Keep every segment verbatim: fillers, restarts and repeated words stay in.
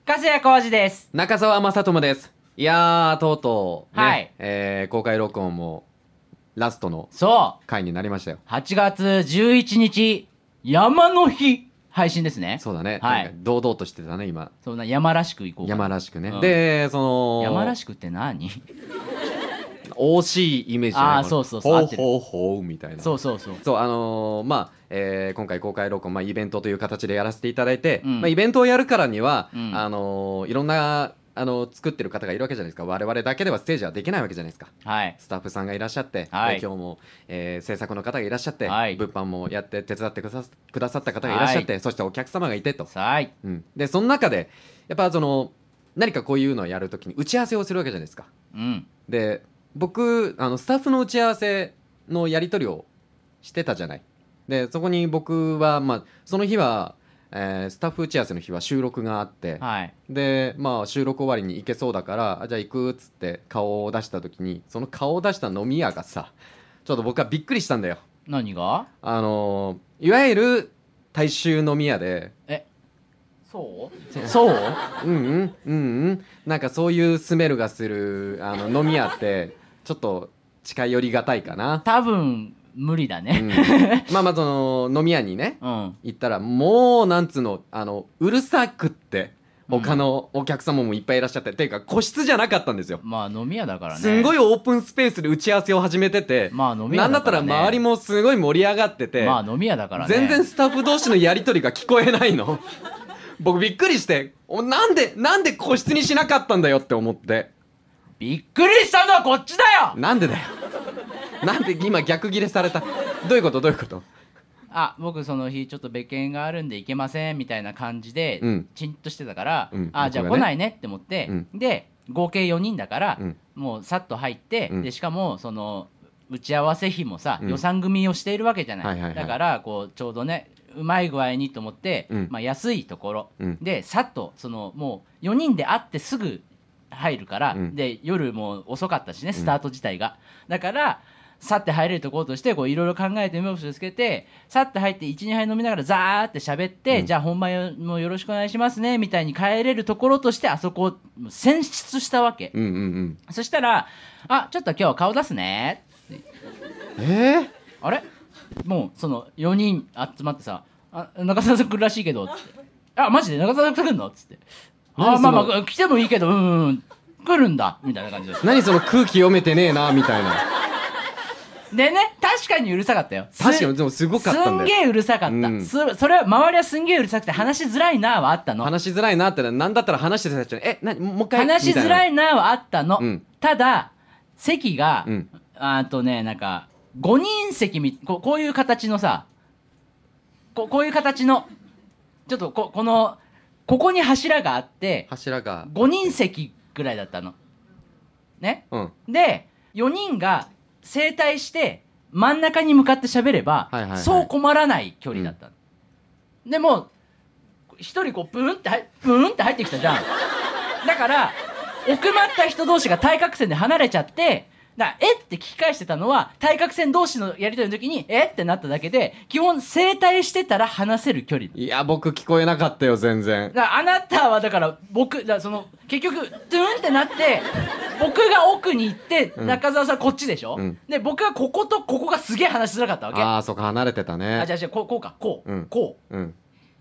粕谷浩二です。 中澤正智です。いやー、とうとうね、 はいえー公開録音もラストのそう回になりましたよ。 はちがつじゅういちにち山の日配信ですね。 そうだね。 はいなんか堂々としてたね、今。 そんな山らしくいこうかな。 山らしくね。 うんで、その、 山らしくって何？ 惜しいイメージじゃないあーそうそうそう合ってるほうほうほうみたいな。 そうそうそうそう、あのーまあ、えー今回公開録音、まあ、イベントという形でやらせていただいて、 うんまあ、イベントをやるからには、 うんあのーいろんな、あの作ってる方がいるわけじゃないですか。我々だけではステージはできないわけじゃないですか。 はいスタッフさんがいらっしゃって、 はいで今日も、えー制作の方がいらっしゃって、 はい物販もやって手伝ってくださくださった方がいらっしゃって、そしてお客様がいてと、 さあいうん、でその中でやっぱその何かこういうのをやるときに打ち合わせをするわけじゃないですか。 うんで僕あのスタッフの打ち合わせのやり取りをしてたじゃない。でそこに僕は、まあ、その日は、えースタッフ打ち合わせの日は収録があって、 はいでまあ収録終わりに行けそうだからあじゃあ行くっつって顔を出した時にその顔を出した飲み屋がさちょっと僕はびっくりしたんだよ。 何が？ あのーいわゆる大衆飲み屋でえそうそううんうんうんうんなんかそういうスメルがするあの飲み屋ってちょっと近寄りがたいかな。 多分無理だうね。 ん、まあまあその飲み屋にねうん行ったらもうなんつうのあのうるさくって他のお客様もいっぱいいらっしゃって、っていうか個室じゃなかったんですよ。 まあ飲み屋だからね。 すんごいオープンスペースで打ち合わせを始めてて、 まあ飲み屋なんだっただかららね。 周りもすごい盛り上がってて、 まあ飲み屋だからね。 全然スタッフ同士のやり取りが聞こえないの。僕びっくりしておなんでなんで個室にしなかったんだよって思って。 びっくりしたのはこっちだよ。 なんでだよ。なんで今逆ギレされた。どういうことどういうこと。 あ、僕その日ちょっと別件があるんで行けませんみたいな感じで、 うんチンとしてたから、 うんあじゃあ僕がね来ないねって思って、 うんで合計よにんだから、 うんもうさっと入って、 うんでしかもその打ち合わせ費もさ、 うん予算組をしているわけじゃない、 はいはいはいだからこうちょうどねうまい具合にと思って、 うんまあ、安いところ、 うんでさっとそのもうよにんで会ってすぐ入るから、 うんで夜も遅かったしねスタート自体が、だからさって入れるところとしてこういろいろ考えて目星をつけてさって入っていちにはい飲みながらザーって喋って、 うんじゃあ本番もよろしくお願いしますねみたいに帰れるところとしてあそこを選出したわけ、 うんうんうんそしたらあちょっと今日顔出すねえー、 あれもうそのよにん集まってさあ中澤さん来るらしいけどつってあマジで中澤さん来るのっつってあ何そのまあまあ来てもいいけどうんうん来るんだみたいな感じです何その空気読めてねえなみたいな。 でね確かにうるさかったよ確かにでもすごかったんだよ。 すんげえうるさかった、 うんすそれは周りはすんげえうるさくて話しづらいなはあったの話しづらいなってなんだったら話してた人にえなもう一回話しづらいいなはあったの、 うんただ席が、 うんあとねなんかごにん席みここういう形のさここういう形のちょっとここのここに柱があって柱がごにん席ぐらいだったのねうんでよにんが正対して真ん中に向かって喋れば、 はいはいはいそう困らない距離だったの、でも一人こうブーンって入ブーンって入ってきたじゃんだから奥まった人同士が対角線で離れちゃってだからえって聞き返してたのは対角線同士のやり取りの時にえってなっただけで基本正対してたら話せる距離いや僕聞こえなかったよ全然。 だからあなたはだから僕だからその結局ドゥーンってなって僕が奥に行ってうん中澤さんこっちでしょ、 うんで僕はこことここがすげえ話しづらかったわけあああそっか離れてたね。 じゃあじゃあこうこうかこう、 うんこうん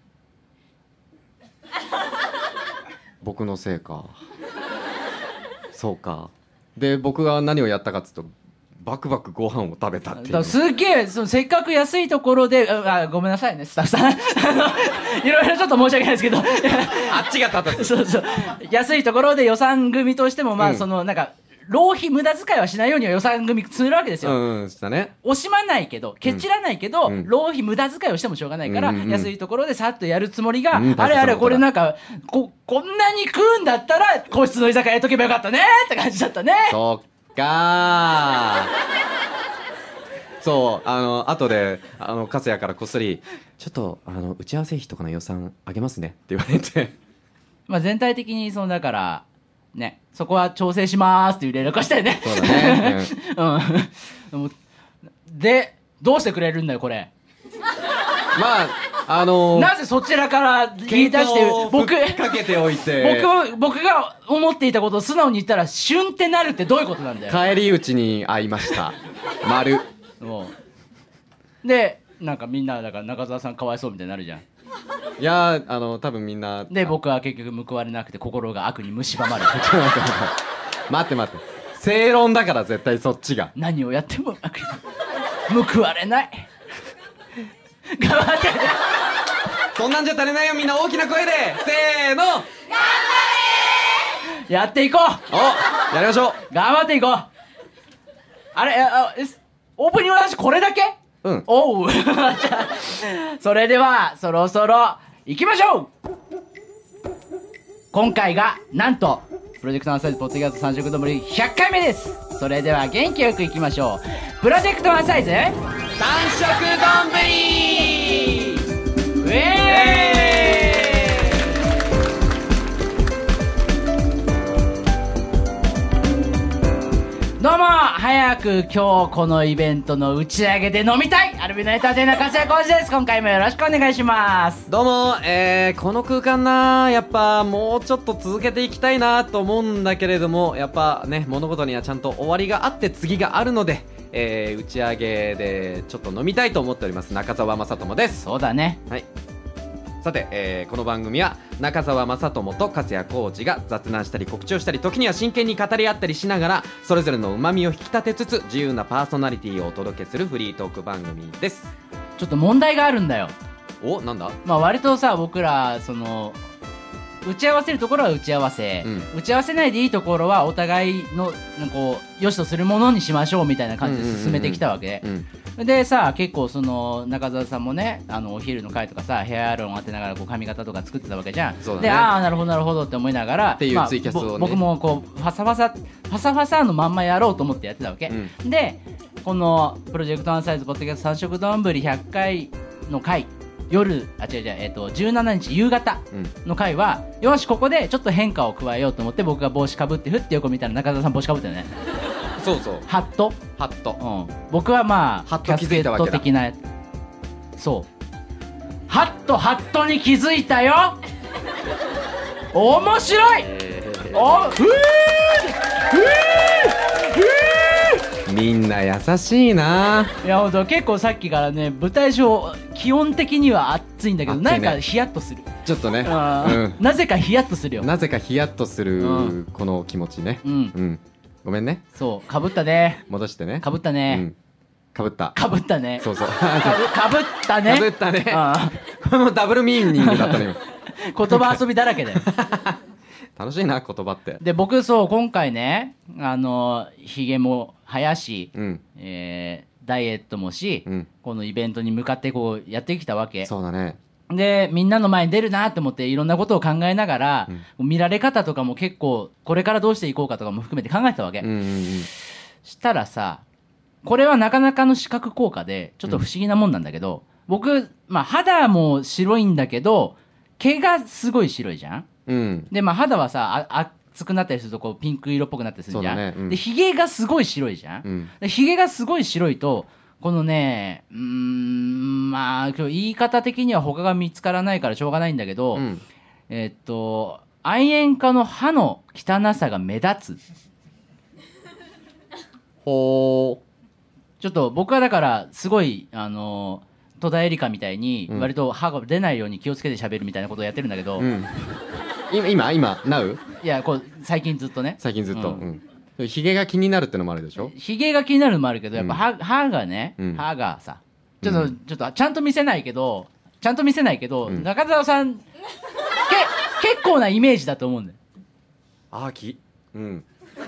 僕のせいか。そうか。で僕が何をやったかっつうとバクバクご飯を食べたっていうね。 うだからすっげえそのせっかく安いところでああごめんなさいねスタッフさんあのいろいろちょっと申し訳ないですけどあっちが立たず。 そうそう安いところで予算組としてもまあ、 うんそのなんか浪費無駄遣いはしないようには予算組するわけですよ、 うんうんしたね。 惜しまないけどケチらないけど、 うん浪費無駄遣いをしてもしょうがないから、 うんうん安いところでさっとやるつもりが、 うんあれあれ大切なことだこれなんかここんなに食うんだったら個室の居酒屋やっとけばよかったねって感じだったねそっかー。そうあの後であの粕谷からこっそりちょっとあの打ち合わせ費とかの予算あげますねって言われてまあ全体的にそのだからねそこは調整しまーすっていう連絡をしたよねそうだね、 うん、でもでどうしてくれるんだよこれまああのー、 なぜそちらから言い出して僕喧嘩をふっかけておいて僕を僕が思っていたことを素直に言ったら旬ってなるってどういうことなんだよ。 帰り討ちに会いました丸もうでなんかみんなだから中澤さんかわいそうみたいになるじゃん。 いやーあの多分みんなで僕は結局報われなくて心が悪に蝕まれちょっと待って待って待って正論だから絶対そっちが何をやっても悪に報われない頑張ってそんなんじゃ足りないよみんな大きな声でせーのやっていこうおやりましょう頑張っていこうあれああえオープニングの話これだけうんおうじゃあそれではそろそろ行きましょう。今回がなんとプロジェクトアンサイズポッドキャスト三色どもりひゃっかいめです。それでは元気よくいきましょう。プロジェクトアンサイズ三色どんぶりウェーイどうも早く今日このイベントの打ち上げで飲みたいアルビノエンターテイナー粕谷浩二です。今回もよろしくお願いします。 どうも、えー、この空間なやっぱもうちょっと続けていきたいなと思うんだけれどもやっぱね物事にはちゃんと終わりがあって次があるので、えー、打ち上げでちょっと飲みたいと思っております。中澤正智です。 そうだね。 はい。さて、えー、この番組は中澤正智と粕谷浩二が雑談したり告知をしたり時には真剣に語り合ったりしながらそれぞれの旨味を引き立てつつ自由なパーソナリティをお届けするフリートーク番組です。 ちょっと問題があるんだよ。 お、なんだ。 まあ割とさ僕らその打ち合わせるところは打ち合わせ、うん、打ち合わせないでいいところはお互いのこう良しとするものにしましょうみたいな感じで進めてきたわけ、うんうんうんうん、でさ結構その中澤さんもねあのお昼の会とかさヘアアイロン当てながらこう髪型とか作ってたわけじゃん。 そうだね、 でああなるほどなるほどって思いながらっていうツイキャスをね、 まあ、僕もこうファサファサファサファサのまんまやろうと思ってやってたわけ、うん、でこのプロジェクトアンサイズポッドキャスト三色どんぶりひゃっかいの回夜あ違う違う、えー、とじゅうしちにち夕方の回は、うん、よしここでちょっと変化を加えようと思って僕が帽子かぶってふって横見たら中澤さん帽子かぶってるね。 そうそうハットハット、 うん、僕はまあハット気づいたわけだ。 キャスケット的なそうハットハットに気づいたよ面白い、えー、おふーふーふーみんな優しいな。 いやほんと結構さっきからね舞台上基本的には暑いんだけど、ね、なんかヒヤッとするちょっとね、うん、 なぜかヒヤッとするよ。 なぜかヒヤッとする、うん、この気持ちね、うんうん、ごめんね。 そうかぶったね戻してねかぶったね、うん、 かぶったかぶったねそうそうかぶったねかぶったねこれもダブルミーニングだったね今言葉遊びだらけだよ楽しいな言葉って。 で僕そう今回ねあのひげも生やし、うんえー、ダイエットもし、うん、このイベントに向かってこうやってきたわけ。 そうだね。 でみんなの前に出るなと思っていろんなことを考えながら、うん、見られ方とかも結構これからどうしていこうかとかも含めて考えてたわけ、うんうんうん、したらさこれはなかなかの視覚効果でちょっと不思議なもんなんだけど、うん、僕、まあ、肌も白いんだけど毛がすごい白いじゃん、うん、で、まあ、肌はさあ熱くなったりするとこうピンク色っぽくなったりするじゃん、ねうん、でひげがすごい白いじゃん、うん、でひげがすごい白いとこのねうーんまあ今日言い方的には他が見つからないからしょうがないんだけど、うん、えー、っと愛煙家の歯の汚さが目立つほーちょっと僕はだからすごいあの戸田恵梨香みたいに割と歯が出ないように気をつけて喋るみたいなことをやってるんだけど、うん、 今今 Now？ いやこう最近ずっとね最近ずっと、うんうん、ひげが気になるってのもあるでしょ。 ひげが気になるのもあるけどやっぱ歯、うん、歯がね、うん、歯がさちょっと、うん、ちょっとちゃんと見せないけどちゃんと見せないけど、うん、中澤さんけ結構なイメージだと思うんだよ。 あーきうん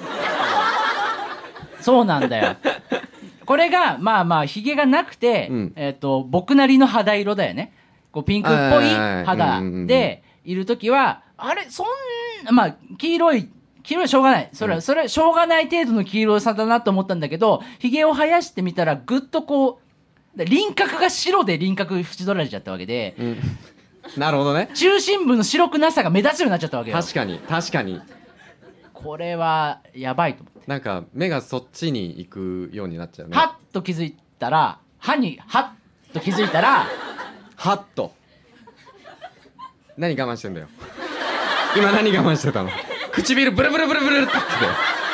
そうなんだよこれがまあまあひげがなくて、うんえー、と僕なりの肌色だよね。こうピンクっぽい肌でいるときはあれそんなまあ黄色い黄色いしょうがないそれは、うん、それしょうがない程度の黄色さだなと思ったんだけどひげを生やしてみたらぐっとこう輪郭が白で輪郭縁取られちゃったわけで、うん、 なるほどね。 中心部の白くなさが目立つようになっちゃったわけよ。 確かに確かにこれはやばいと思ってなんか目がそっちに行くようになっちゃうね。 はっと気づいたら歯にはっと気づいたらはっと何我慢してんだよ今何我慢してたの？唇ブルブルブルブルって言ってたよ。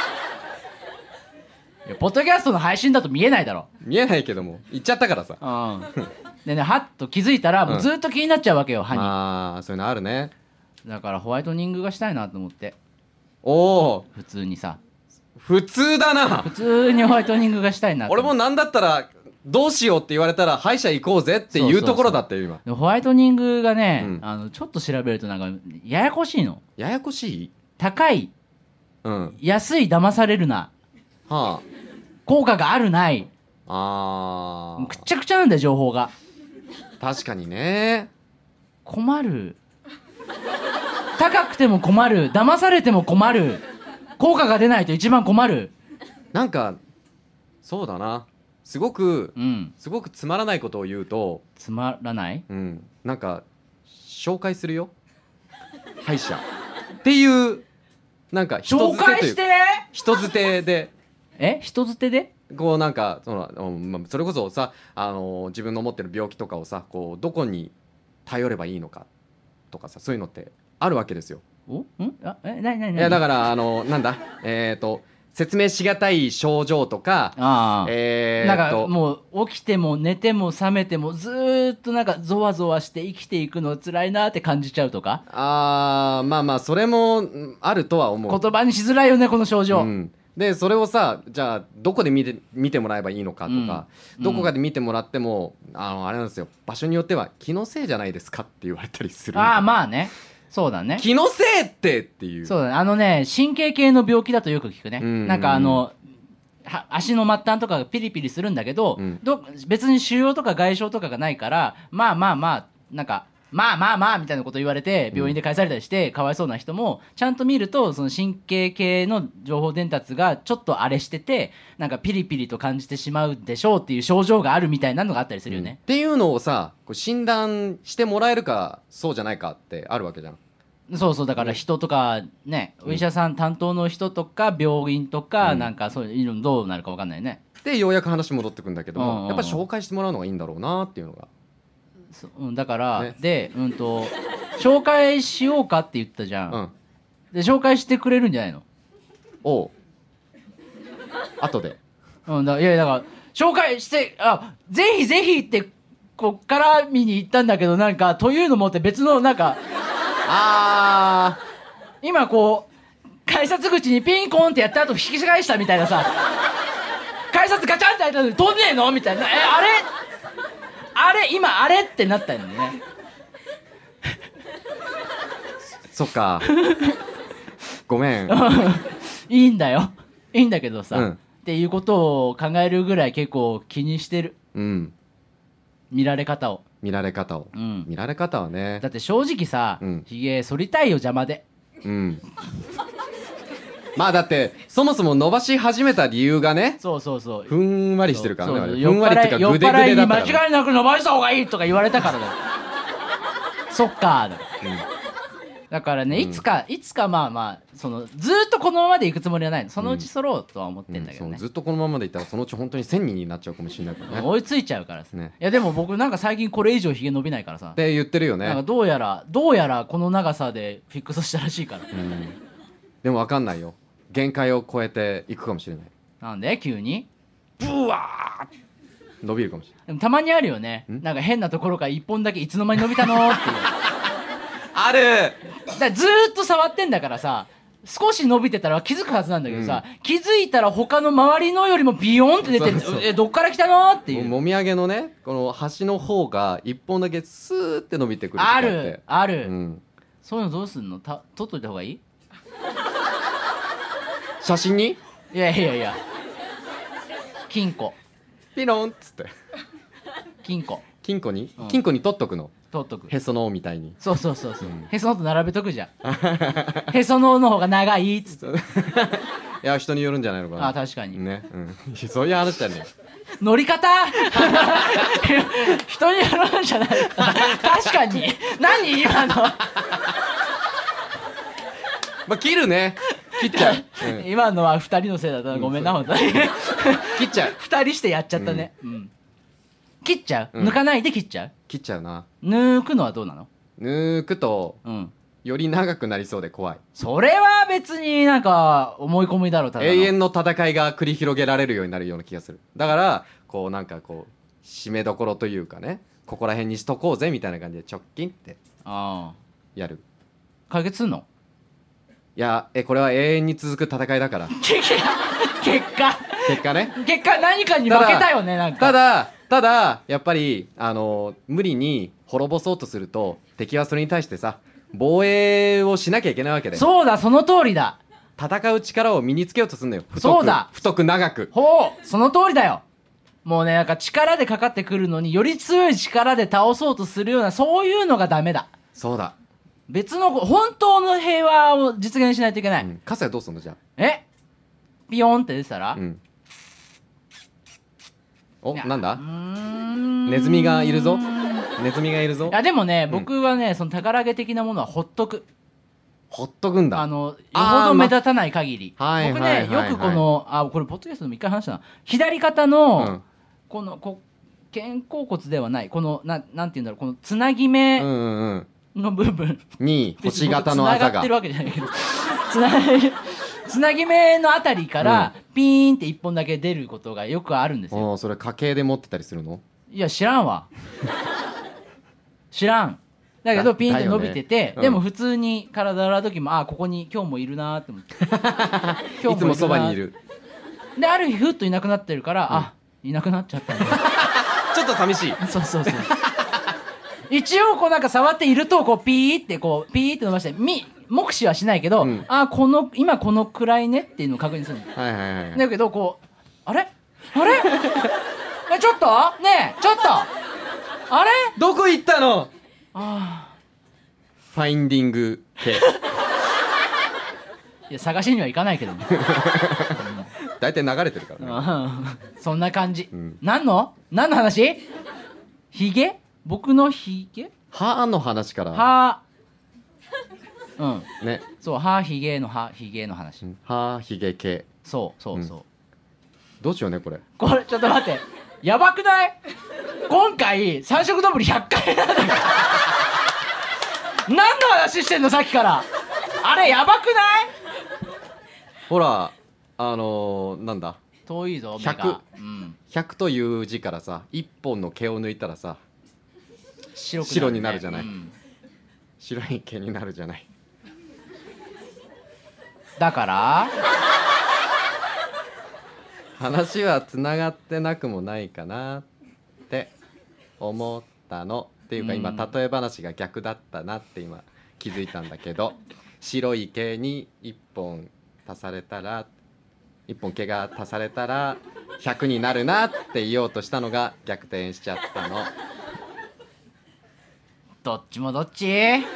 いやポッドキャストの配信だと見えないだろ。 見えないけども言っちゃったからさ。 うんでね、はっと気づいたらもうずっと気になっちゃうわけよ、歯に。 ああそういうのあるね。 だからホワイトニングがしたいなと思って。 おお普通にさ、 普通だな。 普通にホワイトニングがしたいなと思って。 俺もなんだったらどうしようって言われたら歯医者行こうぜっていうところだったよ今。 でホワイトニングがね、 うんあのちょっと調べるとなんかややこしいの。 ややこしい。 高い、 うん安い、騙されるな、 は効果があるない、 ああーくっちゃくちゃなんだよ情報が。 確かにね。 困る。高くても困る、騙されても困る、効果が出ないと一番困る。 なんかそうだな、すごくうんすごくつまらないことを言うと、 つまらない。 うんなんか紹介するよ歯医者っていうなんか人紹づてという介して。 人づてでえ人づてで。 こうなんかその、うんまあそれこそさ、あのー自分の持ってる病気とかをさこうどこに頼ればいいのかとかさ、そういうのってあるわけですよ。 おんあえなになになに。 いやだからあのなんだえっ、ー、と説明しがたい症状とかああ、 えなんかーともう起きても寝ても覚めてもずーっとなんかゾワゾワして生きていくの辛いなって感じちゃうとか。 あーまあまあそれもうんあるとは思う。 言葉にしづらいよねこの症状。 うんでそれをさじゃあどこで見て見てもらえばいいのかとか、 うんどこかで見てもらっても、あのあれなんですよ、場所によっては気のせいじゃないですかって言われたりする。 ああまあね、そうだね。 気のせいってっていう。 そうだね、あのね神経系の病気だとよく聞くね。 うんなんかあのは足の末端とかがピリピリするんだけど、 うんど別に腫瘍とか外傷とかがないからまあまあまあなんかまあまあまあみたいなこと言われて病院で返されたりしてかわいそうな人もちゃんと見るとその神経系の情報伝達がちょっとあれしててなんかピリピリと感じてしまうでしょうっていう症状があるみたいなのがあったりするようんっね。 ていうのをさこう診断してもらえるかそうじゃないかってあるわけじゃん。 そうそうだから人とかね、お医者さん担当の人とか病院とか、 うんなんかそういうのどうなるか分かんないね。 でようやく話戻ってくんだけども、 うんうんうんやっぱ紹介してもらうのがいいんだろうなっていうのが。 そうん、だから、 ねで、うんと紹介しようかって言ったじゃん、 うんで紹介してくれるんじゃないの。 おう後でうん、だいやいやだから紹介してあぜひぜひってこっから見に行ったんだけどなんかというのもって別のなんかあ今こう改札口にピンコンってやった後引き返したみたいなさ改札ガチャンって開いたのに飛んねえのみたいな、えあれあれ今あれってなったんだよね。 そっかごめんいいんだよいいんだけどさ、 うんっていうことを考えるぐらい結構気にしてるうん見られ方を。 見られ方を、 うん見られ方はねだって正直さ、 うんひげ剃りたいよ邪魔で。 うんまあだってそもそも伸ばし始めた理由がねそうそうそうふんわりしてるからねそうそうあれふんわりっていうか酔っグデグ払いにデだったから、ね、 間違いなく伸ばした方がいいとか言われたからだよそっかーだだからね、 うんいつかいつかまあまあそのずーっとこのままでいくつもりはないの。そのうち揃うとは思ってんだけどね、 うんそうずっとこのままでいったらそのうち本当にせんにんになっちゃうかもしれないからね追いついちゃうからさ、 ねいやでも僕なんか最近これ以上ひげ伸びないからさ、 って言ってるよなんかね、 どうやらどうやらこの長さでフィックスしたらしいから、 うん、でも分かんないよ、限界を超えていくかもしれない。 なんで急にブワー伸びるかもしれない。 でもたまにあるよね、 んなんか変なところから一本だけいつの間に伸びたのっていうあるだからずーっと触ってんだからさ少し伸びてたら気づくはずなんだけどさ、気づいたら他の周りのよりもビヨーンって出てる。 そうそうえどっから来たのっていう。 ももみあげのねこの端の方が一本だけスーって伸びてくるとかってあるある、 うん、 そういうのどうすんのた撮っといた方がいい。 写真にいやいやいや金庫ピロンっつって金庫金庫に、 うん金庫に取っとくの、 撮っとく。 へその緒みたいに。 そうそうそうそう、 うんへその緒と並べとくじゃんへその緒の方が長いっつっていや人によるんじゃないのかな。 あ確かに、 ね、うん、そういう話だね。 乗り方人によるんじゃない確かに何今のまあ切るね、切っちゃう、うん今のはふたりのせいだったな、ごめんな本当に切っちゃうふたりしてやっちゃったね、うん切っちゃう、 うん抜かないで切っちゃう。 切っちゃうな。 抜くのはどうなの。 抜くとうんより長くなりそうで怖い。 それは別になんか思い込みだろう。ただの永遠の戦いが繰り広げられるようになるような気がする。だからこうなんかこう締めどころというかね、ここら辺にしとこうぜみたいな感じで直近ってああやる。 解決すんの？ いやえこれは永遠に続く戦いだから結果結果ね。 結果何かに負けたよね。なんかただただやっぱりあの無理に滅ぼそうとすると敵はそれに対してさ防衛をしなきゃいけないわけで、 そうだ、その通りだ。 戦う力を身につけようとするのよ。太くそうだ太く長く。 ほう、その通りだよ。もうね、なんか力でかかってくるのにより強い力で倒そうとするような、そういうのがダメだ。 そうだ、 別の本当の平和を実現しないといけない。 うん、カスヤどうすんのじゃあ。 えピヨンって出てたら、 うん、おいやなんだうーんネズミがいるぞネズミがいるぞ。 いやでもね、 うん僕はね、その宝毛的なものはほっとく。 ほっとくんだ。 あのよあーほど目立たない限り、 まはい僕ね、 はいはいはいよくこのあこれポッドキャストでも一回話したな、左肩の、 うんこのこ肩甲骨ではないこのななんていうんだろう、このつなぎ目うんうんの部分、 うんに星型のあざがつながってるわけじゃないけどつなつなぎ目のあたりから、ピーンって一本だけ出ることがよくあるんですよ。 おーそれ家系で持ってたりするの？ いや知らんわ知らん。だけどだピーンって伸びてて、 だよねうんでも普通に体洗う時もあここに今日もいるなーって思って今いつもそばにいる。 である日ふっといなくなってるから、あいなくなっちゃったんだちょっと寂しい。 そうそうそう一応こうなんか触っているとこうピーってこうピーって伸ばしてみ目視はしないけど、 うんあこの今このくらいねっていうのを確認するの。 はいはいはいはい。 だけどこうあれあれえちょっとねえちょっとあれどこ行ったの？ あファインディング系。 ーいや探しには行かないけどね大体流れてるからね。 うんそんな感じ、 うん何の何の話？ヒゲ？僕のヒゲ？ 歯の話から。 はーうんね。 そう歯ヒゲの歯ヒゲの話、 歯ひげ系。 そうそうそう、 どうしようねこれ。 これちょっと待ってやばくない？今回三色丼ひゃっかいなんだよ何の話してんのさっきから。あれやばくない？ ほらあのー、なんだ遠いぞ目ひゃくが、うん、 ひゃくという字からさ一本の毛を抜いたらさ白くなる、ね、 白になるじゃないうん白い毛になるじゃない。 だから話はつながってなくもないかなって思ったのっていうか今うん例え話が逆だったなって今気づいたんだけど、白い毛にいっぽん足されたらいっぽん毛が足されたらひゃくになるなって言おうとしたのが逆転しちゃったの。 どっちもどっち？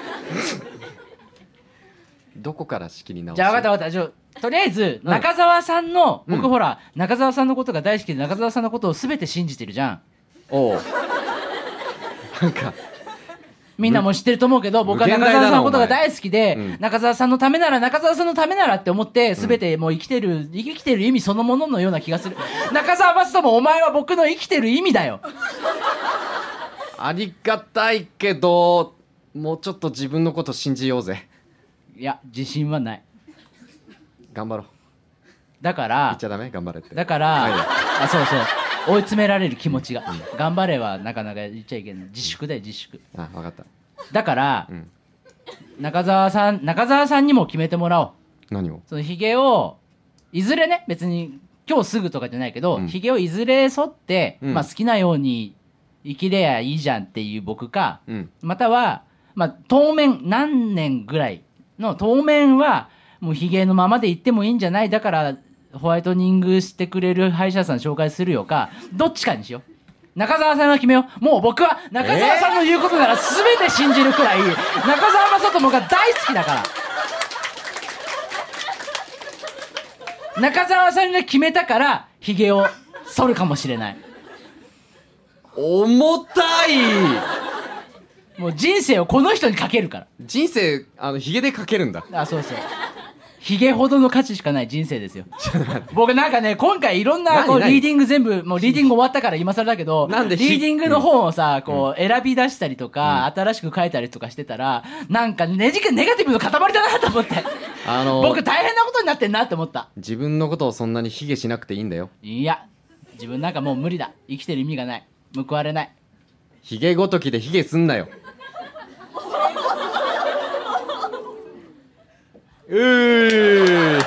どこから仕切り直し？ じゃあ分かった分かった。じゃあとりあえずうん中澤さんの、 うん僕ほら中澤さんのことが大好きで中澤さんのことを全て信じてるじゃん。 おうなんかみんなも知ってると思うけど、僕は中無限大だな澤さんのことが大好きで、 お前うん中澤さんのためなら中澤さんのためならって思って全てもう生きてる、生きてる意味そのもののような気がする。中澤正人もお前は僕の生きてる意味だよ。 ありがたいけどもうちょっと自分のこと信じようぜ。 いや自信はない。 頑張ろう。 だか言っらちゃダメ頑張れって。 だから、 はいあそうそう追い詰められる気持ちが、頑張れはなかなか言っちゃいけない。自粛だよ自粛。 あ分かった。 だから、 うん中澤さん中澤さんにも決めてもらおう。 何を？ そのヒゲをいずれね、別に今日すぐとかじゃないけど、 うんヒゲをいずれ剃って、 うんまあ好きなように生きれやいいじゃんっていう僕か、 うんまたは、まあ当面何年ぐらいの当面はもうヒゲのままでいってもいいんじゃない、だからホワイトニングしてくれる歯医者さん紹介するよか、どっちかにしよう。中澤さんが決めよう。もう僕は中澤さんの言うことなら全て信じるくらい、中澤正人もが大好きだから。中澤さんが決めたからヒゲを剃るかもしれない。 重たい。 もう人生をこの人にかけるから。 人生あのヒゲでかけるんだ。 あ、そうそう。 ヒゲほどの価値しかない人生ですよ。僕なんかね、今回いろんなこう何何リーディング全部、もうリーディング終わったから今更だけど、 なんでひリーディングの本をさ、こう選び出したりとか、新しく書いたりとかしてたら、なんかねじけネガティブの塊だなと思って。 あの僕大変なことになってんなって思った。 自分のことをそんなに卑下しなくていいんだよ。 いや、自分なんかもう無理だ。生きてる意味がない。報われない。 卑下ごときで卑下すんなよ。うー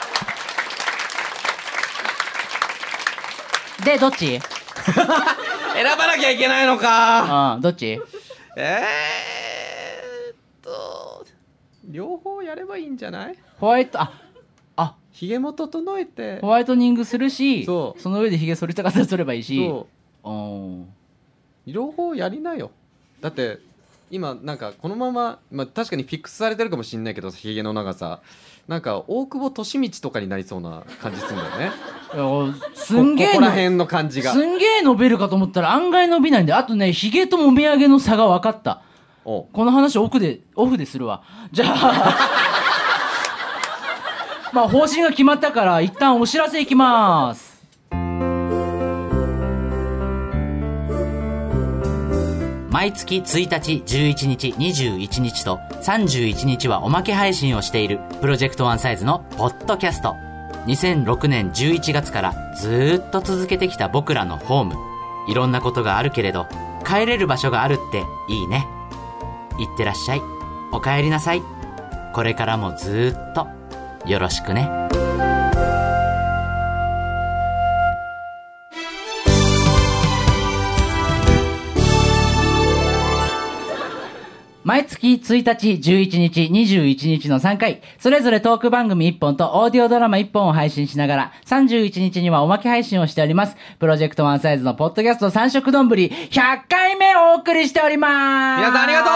で、どっち？ 選ばなきゃいけないのか。 うん、どっち？ えーっと両方やればいいんじゃない？ ホワイト、あ、あ、 ひげも整えてホワイトニングするし、 そそうの上でヒゲ剃りたかったら剃ればいいし、 そううん。 両方やりなよ。だって今なんかこのまま、まあ、確かにフィックスされてるかもしんないけどひげの長さなんか大久保利通とかになりそうな感じするんだよね。 いやすんげえこここら辺の感じが。 すんげえ伸びるかと思ったら案外伸びないんで、あとね、ヒゲともみあげの差が分かった。 おこの話奥でオフでするわ。じゃあまあ方針が決まったから一旦お知らせいきます。毎月ついたち、じゅういちにち、にじゅういちにちとさんじゅういちにちはおまけ配信をしているプロジェクトワンサイズのポッドキャスト。にせんろくねんじゅういちがつからずーっと続けてきた僕らのホーム。いろんなことがあるけれど帰れる場所があるっていいね。いってらっしゃい、お帰りなさい。これからもずーっとよろしくね。毎月ついたち、じゅういちにち、にじゅういちにちのさんかい、それぞれトーク番組いっぽんとオーディオドラマいっぽんを配信しながら、さんじゅういちにちにはおまけ配信をしております。プロジェクトワンサイズのポッドキャスト三色丼ひゃっかいめをお送りしております。 皆さんありがと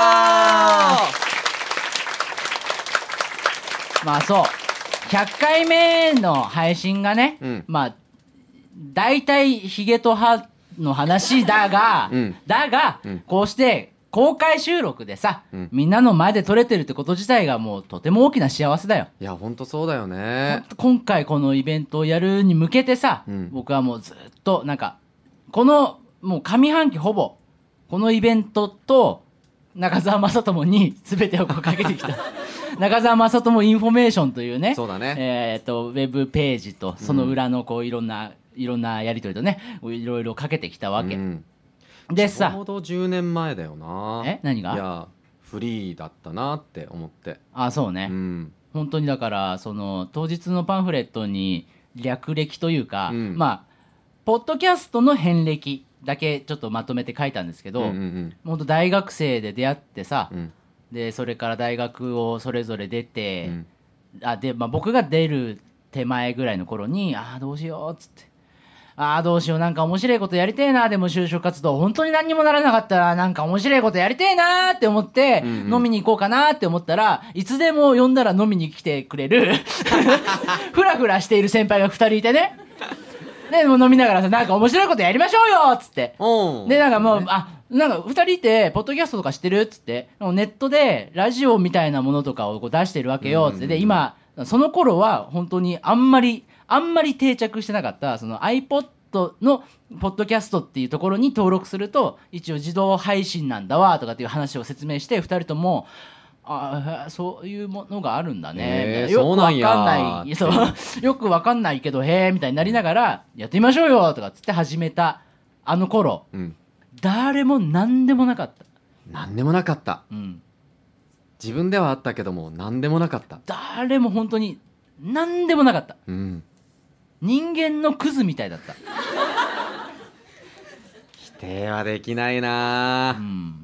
う。まあそう。ひゃっかいめの配信がね、 うん、 まあ、大体ヒゲと歯の話だが、 うん、 だが、うん、こうして、公開収録でさ、うん、みんなの前で撮れてるってこと自体がもうとても大きな幸せだよ。 いやほんとそうだよね。 今回このイベントをやるに向けてさ、うん、僕はもうずっとなんかこのもう上半期ほぼこのイベントと中澤正智に全てをこうかけてきた中澤正智インフォメーションというね、 そうだね、 えー、とウェブページとその裏のこういろんな、うん、いろんなやり取りとねいろいろかけてきたわけ、うんでさ、 ちょうどじゅうねんまえだよな。 え何が？ いやフリーだったなって思って。 あ、そうね、うん、本当にだからその当日のパンフレットに略歴というか、うん、まあポッドキャストの遍歴だけちょっとまとめて書いたんですけど、うんうんうん、本当大学生で出会ってさ、うん、でそれから大学をそれぞれ出て、うん、あで、まあ、僕が出る手前ぐらいの頃にああどうしようっつって、ああどうしようなんか面白いことやりてえな、でも就職活動本当に何にもならなかったらなんか面白いことやりてえなって思って、うんうん、飲みに行こうかなって思ったらいつでも呼んだら飲みに来てくれるフラフラしている先輩がふたりいてね、でも飲みながらさなんか面白いことやりましょうよっつって、でなんかもう、ね、あなんかふたりいてポッドキャストとか知ってるっつって、ネットでラジオみたいなものとかをこう出してるわけよっつって、で今その頃は本当にあんまりあんまり定着してなかったその iPod のポッドキャストっていうところに登録すると一応自動配信なんだわとかっていう話を説明してふたりともあそういうものがあるんだね、よくわかんないそうよくわかんないけどへえみたいになりながらやってみましょうよとかつって始めたあの頃、うん、誰も何でもなかった。 何でもなかった、うん、自分ではあったけども何でもなかった。 誰も本当に何でもなかった、うん、人間のクズみたいだった。 否定はできないな、うん、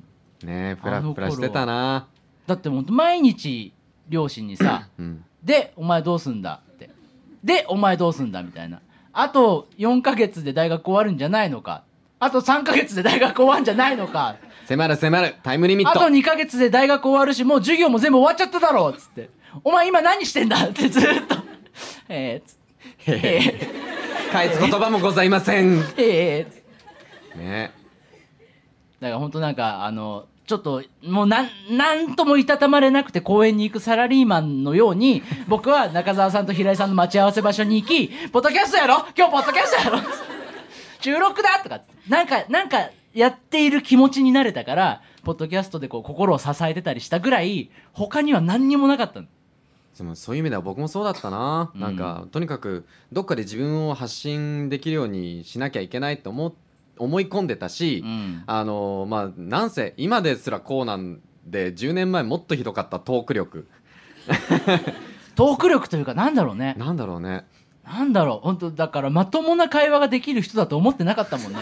ねえプラプラしてたな。 だってもう毎日両親にさ、うん、でお前どうすんだってでお前どうすんだみたいな、あとよんかげつで大学終わるんじゃないのか、あとさんかげつで大学終わるんじゃないのか、 迫る迫るタイムリミット、 あとにかげつで大学終わるしもう授業も全部終わっちゃっただろうっつって、お前今何してんだってずっとえー、つってえー、返す言葉もございません。 えー、 ね、 だから本当なんかあのちょっともうなんなんともいたたまれなくて公園に行くサラリーマンのように僕は中澤さんと平井さんの待ち合わせ場所に行きポッドキャストやろ今日ポッドキャストやろ収録だとかなんかなんかやっている気持ちになれたからポッドキャストでこう心を支えてたりしたぐらい他には何にもなかったの。 そのそういう意味では僕もそうだったな、うん、なんかとにかくどっかで自分を発信できるようにしなきゃいけないと思思い込んでたし、うん、あのまあなんせ今ですらこうなんでじゅうねんまえもっとひどかったトーク力トーク力というかなんだろうねなんだろうねなんだろう本当だからまともな会話ができる人だと思ってなかったもんね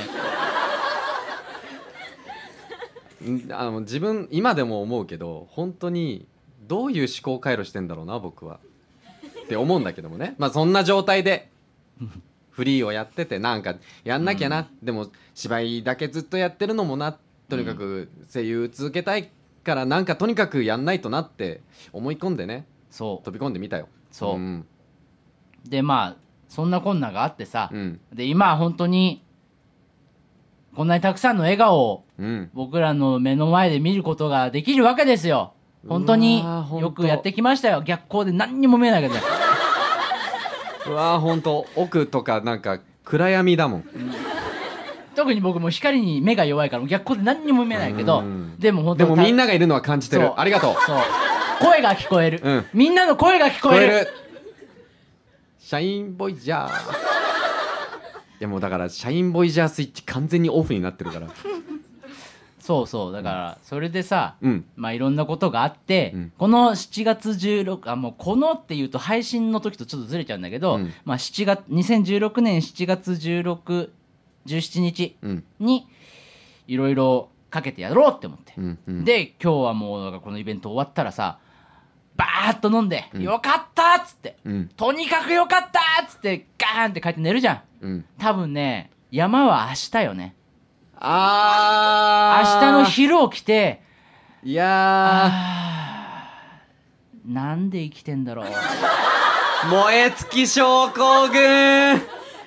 あの自分今でも思うけど本当にどういう思考回路してんだろうな僕はって思うんだけどもねまあそんな状態でフリーをやっててなんかやんなきゃな、うん、でも芝居だけずっとやってるのもなとにかく声優続けたいからなんかとにかくやんないとなって思い込んでねそう飛び込んでみたよそう、うん、でまあそんなこんながあってさ、うん、で今は本当にこんなにたくさんの笑顔を僕らの目の前で見ることができるわけですよ。本当によくやってきましたよ。逆光で何にも見えないけどうわー本当奥とかなんか暗闇だもん、うん、 特に僕も光に目が弱いから逆光で何にも見えないけどでも本当でもみんながいるのは感じてるありがとうそう声が聞こえる、うん、みんなの声が聞こえるシャインボイジャーいやもうだからシャインボイジャースイッチ完全にオフになってるからそうそうだからそれでさ、うん、まあいろんなことがあって、うん、このしちがつじゅうろくあもうこのっていうと配信の時とちょっとずれちゃうんだけど、うん、まあしちがつにせんじゅうろくねんしちがつじゅうろく、じゅうしちにちにいろいろかけてやろうって思って、うんうん、で今日はもうこのイベント終わったらさバーッと飲んで、うん、よかったっつって、うん、とにかくよかったっつってガーンって帰って寝るじゃん、うん、多分ね山は明日よねあー明日の昼起きていやーなんで生きてんだろう燃え尽き症候群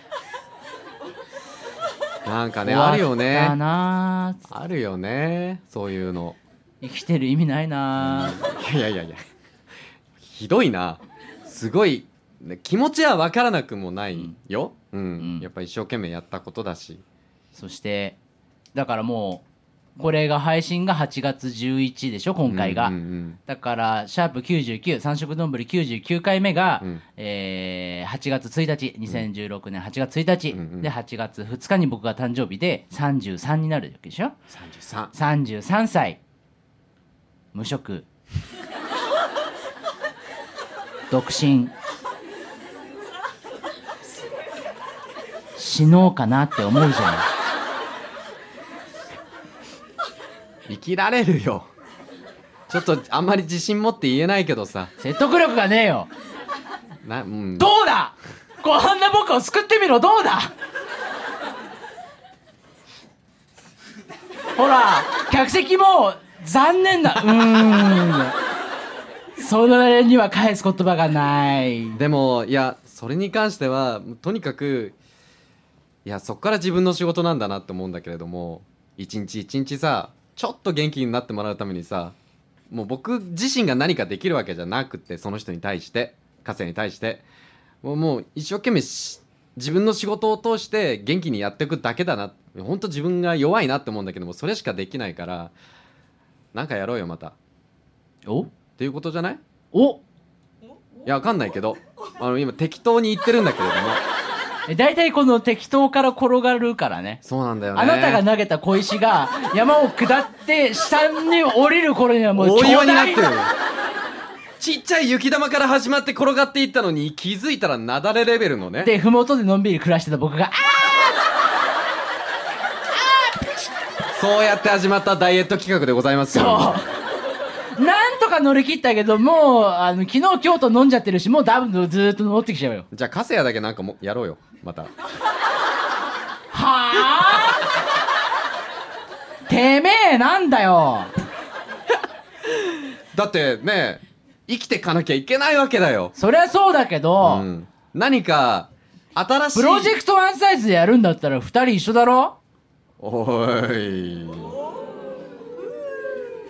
なんかねあるよねだなあるよねそういうの生きてる意味ないな、 うん、いやいやいやひどいなすごい気持ちは分からなくもないよ、うんうんうん、やっぱ一生懸命やったことだしそしてだからもうこれが配信がはちがつじゅういちでしょ今回が、うんうんうん、だからシャープきゅうじゅうきゅう三色丼きゅうじゅうきゅうかいめが、うんえー、はちがつついたちにせんじゅうろくねんはちがつついたち、うんうん、ではちがつふつかに僕が誕生日でさんじゅうさんになるわけでしょさんじゅうさんさんじゅうさんさい無職独身死のうかなって思うじゃん生きられるよちょっとあんまり自信持って言えないけどさ説得力がねえよな、うん、 どうだこんな僕を救ってみろどうだほら客席も残念なうーんそれには返す言葉がないでもいやそれに関してはとにかくいやそっから自分の仕事なんだなって思うんだけれども一日一日さちょっと元気になってもらうためにさもう僕自身が何かできるわけじゃなくてその人に対して家政に対してもう、もう一生懸命自分の仕事を通して元気にやっていくだけだな本当自分が弱いなって思うんだけどもそれしかできないからなんかやろうよまたおっていうことじゃないおいやわかんないけどあの今適当に言ってるんだけれども大体この適当から転がるからねそうなんだよねあなたが投げた小石が山を下って下に降りる頃にはもう大岩になってるちっちゃい雪玉から始まって転がっていったのに気づいたら雪崩レベルのねで麓でのんびり暮らしてた僕があそうやって始まったダイエット企画でございますよそうなんとか乗り切ったけどもうあの昨日今日と飲んじゃってるしもう多分ずーっと乗ってきちゃうよじゃあカセヤだけなんかもやろうよまたはあてめえなんだよだってね生きてかなきゃいけないわけだよそりゃそうだけど、うん、 何か新しいプロジェクトワンサイズでやるんだったらふたり一緒だろおい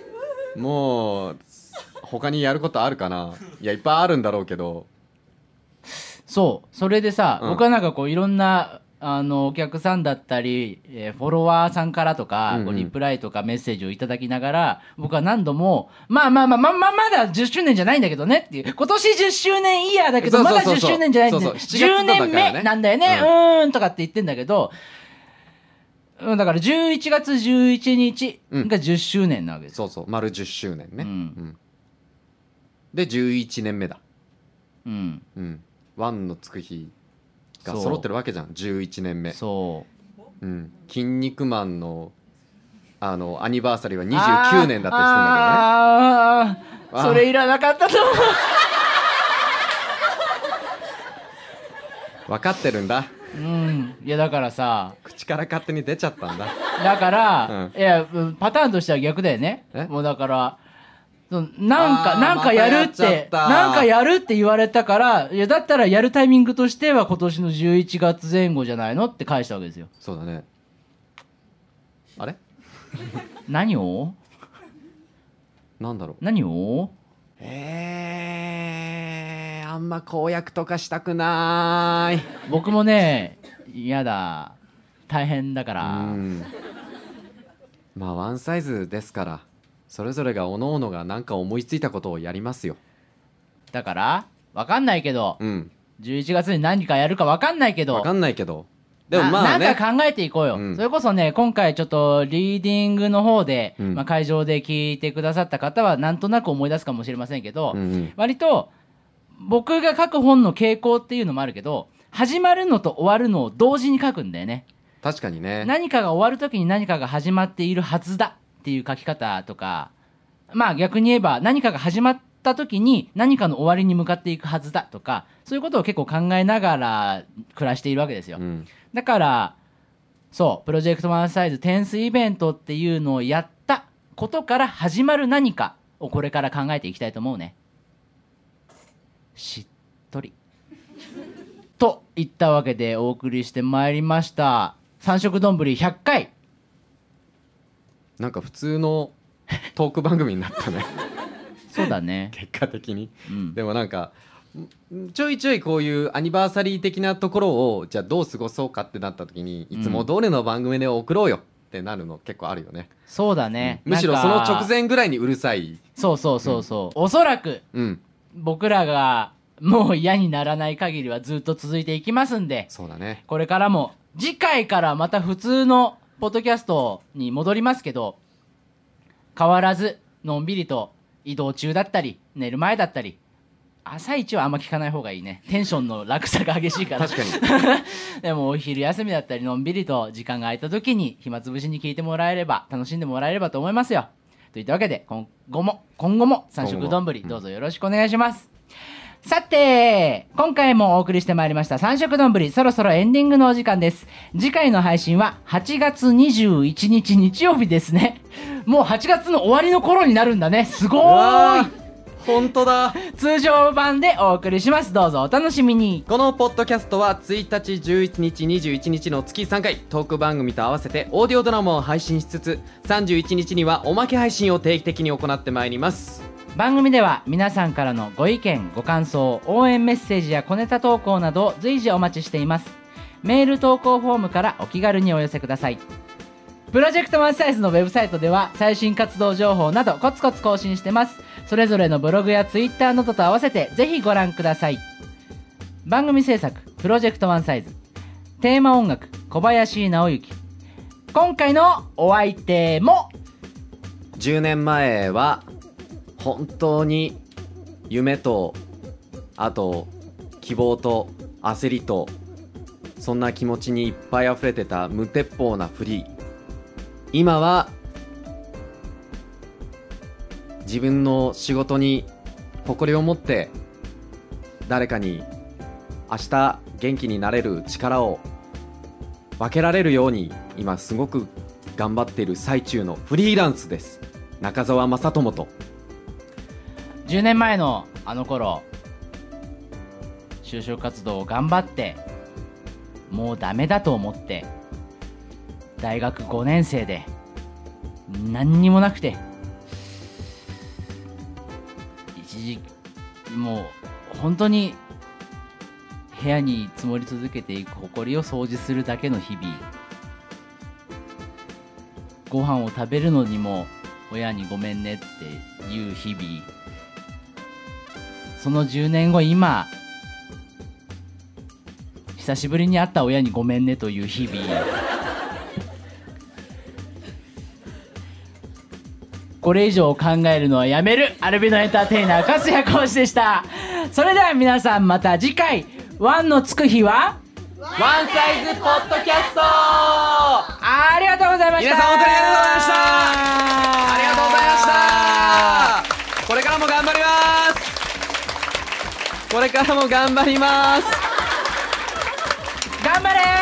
もう他にやることあるかな。いやいっぱいあるんだろうけど。 そうそれでさ、 うん僕はなんかこういろんなあのお客さんだったり、えーフォロワーさんからとか、 うんうんこうリプライとかメッセージをいただきながら、僕は何度もまあまあまあまあまあまだじゅっしゅうねんじゃないんだけどねっていう、今年じゅっしゅうねんイヤーだけどそうまだそうそうそうじゅっしゅうねんじゃないんでそうそうじゅうねんめなんだよね、 うんうーんとかって言ってんだけど、うんだからじゅういちがつじゅういちにちがじゅっしゅうねんなわけですよ。 そうそう丸じゅっしゅうねんね、 うんうんでじゅういちねんめだ。 うんうんワンのつく日がそう揃ってるわけじゃん。じゅういちねんめ。 そううん筋肉マンのあのアニバーサリーはにじゅうきゅうねんだったりしてんだああーーそれいらなかったと思う。 けどね。分かってるんだ。 うんいやだからさ口から勝手に出ちゃったんだ。 だから、 ういやうんパターンとしては逆だよねえ。 もうだからそのなんかあーなんかやるっまたやっちゃてったなんかやるって言われたから、いやだったらやるタイミングとしては今年のじゅういちがつぜん後じゃないのって返したわけですよ。 そうだね。あれ何をなんだろう。 何をえー、あんま公約とかしたくなーい。 僕もね嫌だ大変だかうら。 んまあワンサイズですからそれぞれが各々が何か思いついたことをやりますよ。 だからわかんないけど、 うんじゅういちがつに何かやるかわかんないけど、 分かんないけどでもまあねななんか考えていこうよ、 うんそれこそね今回ちょっとリーディングの方で、 うんまあ、会場で聞いてくださった方はなんとなく思い出すかもしれませんけど、 うんうん割と僕が書く本の傾向っていうのもあるけど、始まるのと終わるのを同時に書くんだよね。 確かにね。 何かが終わる時に何かが始まっているはずだっていう書き方とか、まあ逆に言えば何かが始まった時に何かの終わりに向かっていくはずだとか、そういうことを結構考えながら暮らしているわけですよ。 うんだからそうプロジェクトワンサイズテンスイベントっていうのをやったことから始まる何かをこれから考えていきたいと思うね。しっとりといったわけでお送りしてまいりました三色丼ひゃっかい。 なんか普通のトーク番組になったねそうだね、 結果的に。 うん、 でもなんかんちょいちょいこういうアニバーサリー的なところをじゃあどう過ごそうかってなった時に、いつも通りの番組で送ろうよってなるの結構あるよね。 そうだね、 むしろそのなんか直前ぐらいにうるさい。 そうそうそうそう、おそらくうん僕らがもう嫌にならない限りはずっと続いていきますんで、 そうだね。 これからも次回からまた普通のポッドキャストに戻りますけど、変わらずのんびりと移動中だったり寝る前だったり、朝一はあんま聞かない方がいいね、テンションの落差が激しいから。 確かにでもお昼休みだったりのんびりと時間が空いた時に暇つぶしに聞いてもらえれば楽しんでもらえればと思いますよ。といったわけで今後も今後も三色丼どうぞよろしくお願いします。さて今回もお送りしてまいりました三色丼、そろそろエンディングのお時間です。次回の配信ははちがつにじゅういちにち日曜日ですね。もうはちがつの終わりの頃になるんだね。すごーい。 本当だ。 通常版でお送りします。どうぞお楽しみに。 このポッドキャストはついたちじゅういちにちにじゅういちにちの月さんかいトーク番組と合わせてオーディオドラマを配信しつつ、さんじゅういちにちにはおまけ配信を定期的に行ってまいります。 番組では皆さんからのご意見ご感想応援メッセージや小ネタ投稿などを随時お待ちしています。メール投稿フォームからお気軽にお寄せください。プロジェクトワンサイズのウェブサイトでは最新活動情報などコツコツ更新してます。それぞれのブログやツイッターなどと合わせてぜひご覧ください。番組制作プロジェクトワンサイズ、テーマ音楽小林直之。今回のお相手もじゅうねんまえは本当に夢とあと希望と焦りとそんな気持ちにいっぱい溢れてた無鉄砲なフリー。今は自分の仕事に誇りを持って誰かに明日元気になれる力を分けられるように今すごく頑張っている最中のフリーランスです。中澤正智とじゅうねんまえのあの頃就職活動を頑張ってもうダメだと思って大学ごねん生で何にもなくてじもう本当に部屋に積もり続けていく埃を掃除するだけの日々、ご飯を食べるのにも親にごめんねっていう日々、そのじゅうねんご今久しぶりに会った親にごめんねという日々、これ以上考えるのはやめる。アルビノエンターテイナー粕谷浩司でした。それでは皆さんまた次回、ワンのつく日はワンサイズポッドキャスト。 ありがとうございました。 皆さん本当にありがとうございました。ありがとうございました。これからも頑張ります。これからも頑張ります。 頑張れー。